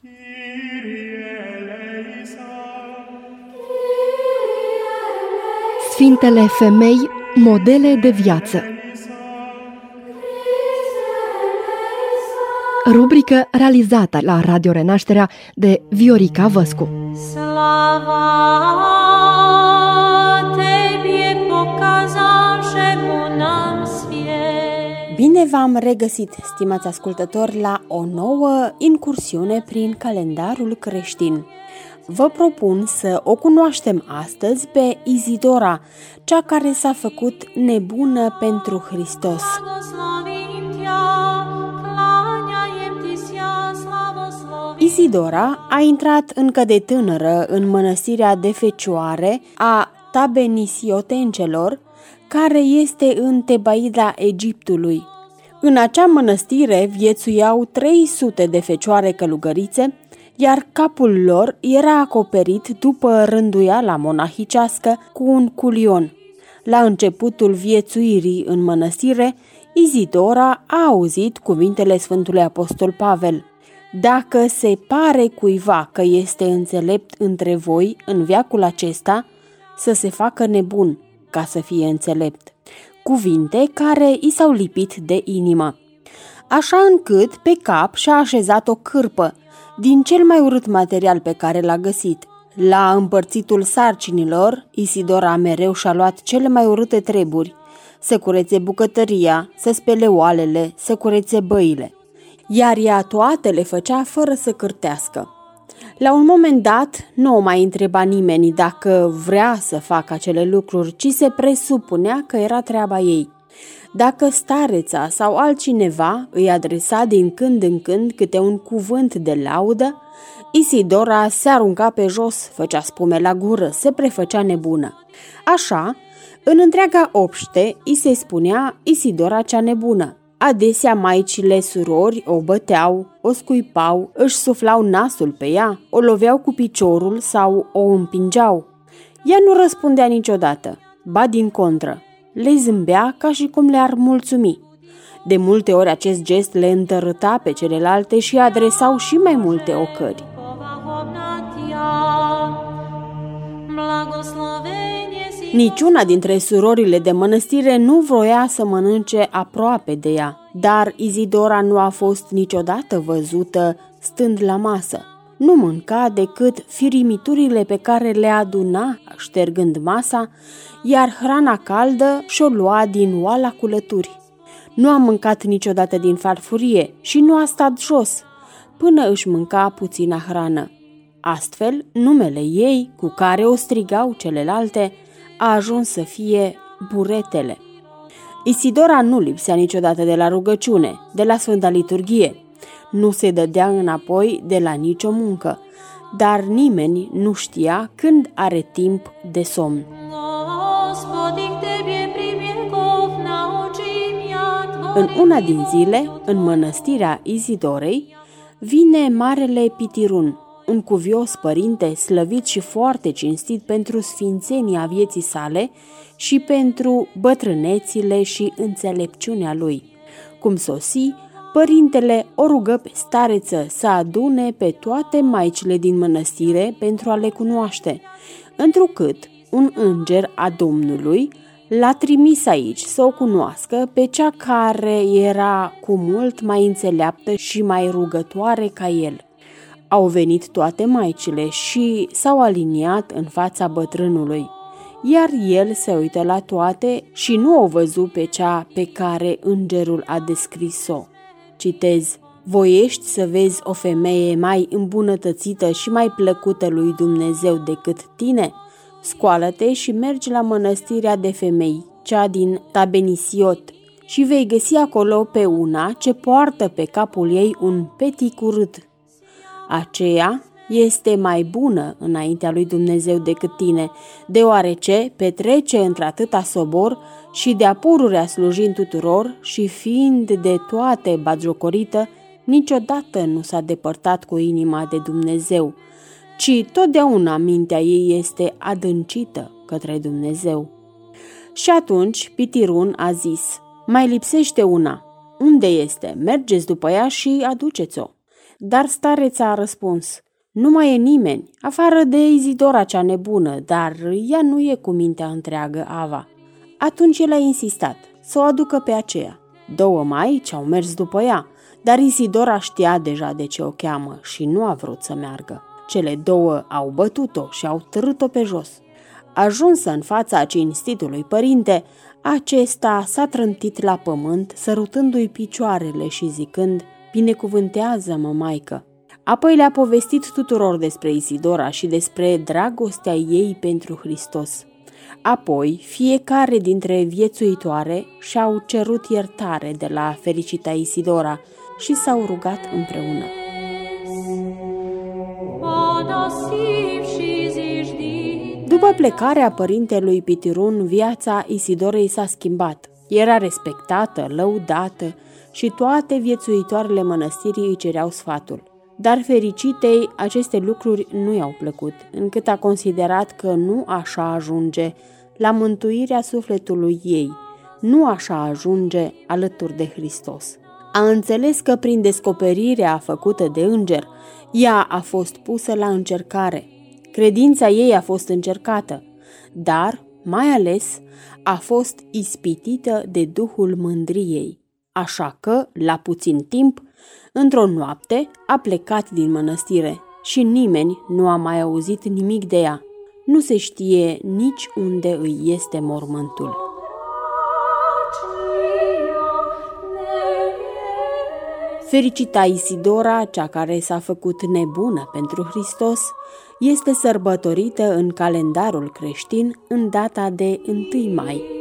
Sfintele femei, modele de viață. Rubrică realizată la Radio Renașterea de Viorica Văscu. Bine v-am regăsit, stimați ascultători, la o nouă incursiune prin calendarul creștin. Vă propun să o cunoaștem astăzi pe Izidora, cea care s-a făcut nebună pentru Hristos. Izidora a intrat încă de tânără în mănăstirea de fecioare a Tabenisiottencelor, care este în Tebaida Egiptului. În acea mănăstire viețuiau 300 de fecioare călugărițe, iar capul lor era acoperit după rânduiala monahicească cu un culion. La începutul viețuirii în mănăstire, Izidora a auzit cuvintele Sfântului Apostol Pavel: „Dacă se pare cuiva că este înțelept între voi în veacul acesta, să se facă nebun ca să fie înțelept”, cuvinte care i s-au lipit de inimă. Așa încât pe cap și-a așezat o cârpă din cel mai urât material pe care l-a găsit. La împărțitul sarcinilor, Izidora mereu și-a luat cele mai urâte treburi: să curețe bucătăria, să spele oalele, să curețe băile. Iar ea toate le făcea fără să cârtească. La un moment dat, nu o mai întreba nimeni dacă vrea să facă acele lucruri, ci se presupunea că era treaba ei. Dacă stareța sau altcineva îi adresa din când în când câte un cuvânt de laudă, Izidora se arunca pe jos, făcea spume la gură, se prefăcea nebună. Așa, în întreaga obște, îi se spunea Izidora cea nebună. Adesea maicile surori o băteau, o scuipau, își suflau nasul pe ea, o loveau cu piciorul sau o împingeau. Ea nu răspundea niciodată, ba din contră, le zâmbea ca și cum le-ar mulțumi. De multe ori acest gest le întărâta pe celelalte și adresau și mai multe ocări. Niciuna dintre surorile de mănăstire nu vroia să mănânce aproape de ea, dar Izidora nu a fost niciodată văzută stând la masă. Nu mânca decât firimiturile pe care le aduna ștergând masa, iar hrana caldă și-o lua din oala cu lături. Nu a mâncat niciodată din farfurie și nu a stat jos până își mânca puțină hrană. Astfel, numele ei, cu care o strigau celelalte, a ajuns să fie Buretele. Izidora nu lipsea niciodată de la rugăciune, de la Sfânta Liturghie. Nu se dădea înapoi de la nicio muncă, dar nimeni nu știa când are timp de somn. În una din zile, în mănăstirea Izidorei, vine marele Pitirun, un cuvios părinte slăvit și foarte cinstit pentru sfințenia vieții sale și pentru bătrânețile și înțelepciunea lui. Cum sosi, părintele o rugă pe stareță să adune pe toate maicile din mănăstire pentru a le cunoaște, întrucât un înger a Domnului l-a trimis aici să o cunoască pe cea care era cu mult mai înțeleaptă și mai rugătoare ca el. Au venit toate maicile și s-au aliniat în fața bătrânului, iar el se uită la toate și nu o văzu pe cea pe care îngerul a descris-o. Citez: „Voiești să vezi o femeie mai îmbunătățită și mai plăcută lui Dumnezeu decât tine? Scoală-te și mergi la mănăstirea de femei, cea din Tabenisiot, și vei găsi acolo pe una ce poartă pe capul ei un petic urât. Aceea este mai bună înaintea lui Dumnezeu decât tine, deoarece petrece într-atâta sobor și de-a pururea slujind tuturor și fiind de toate batjocorită, niciodată nu s-a depărtat cu inima de Dumnezeu, ci totdeauna mintea ei este adâncită către Dumnezeu. Și atunci Pitirun a zis: „Mai lipsește una. Unde este? Mergeți după ea și aduceți-o.” Dar stareța a răspuns: nu mai e nimeni, afară de Izidora cea nebună, dar ea nu e cu mintea întreagă, Ava. Atunci el a insistat să o aducă pe aceea. 2 maici au mers după ea, dar Isidora știa deja de ce o cheamă și nu a vrut să meargă. Cele 2 au bătut-o și au târât-o pe jos. Ajunsă în fața cinstitului părinte, acesta s-a trântit la pământ, sărutându-i picioarele și zicând: binecuvântează-mă, maică. Apoi le-a povestit tuturor despre Isidora și despre dragostea ei pentru Hristos. Apoi, fiecare dintre viețuitoare și-au cerut iertare de la fericita Isidora și s-au rugat împreună. După plecarea părintelui Pitirun, viața Isidorei s-a schimbat. Era respectată, lăudată și toate viețuitoarele mănăstirii îi cereau sfatul. Dar fericitei aceste lucruri nu i-au plăcut, încât a considerat că nu așa ajunge la mântuirea sufletului ei, nu așa ajunge alături de Hristos. A înțeles că prin descoperirea făcută de înger, ea a fost pusă la încercare. Credința ei a fost încercată, dar, mai ales, a fost ispitită de duhul mândriei. Așa că, la puțin timp, într-o noapte, a plecat din mănăstire și nimeni nu a mai auzit nimic de ea. Nu se știe nici unde îi este mormântul. Fericita Isidora, cea care s-a făcut nebună pentru Hristos, este sărbătorită în calendarul creștin în data de 1 mai.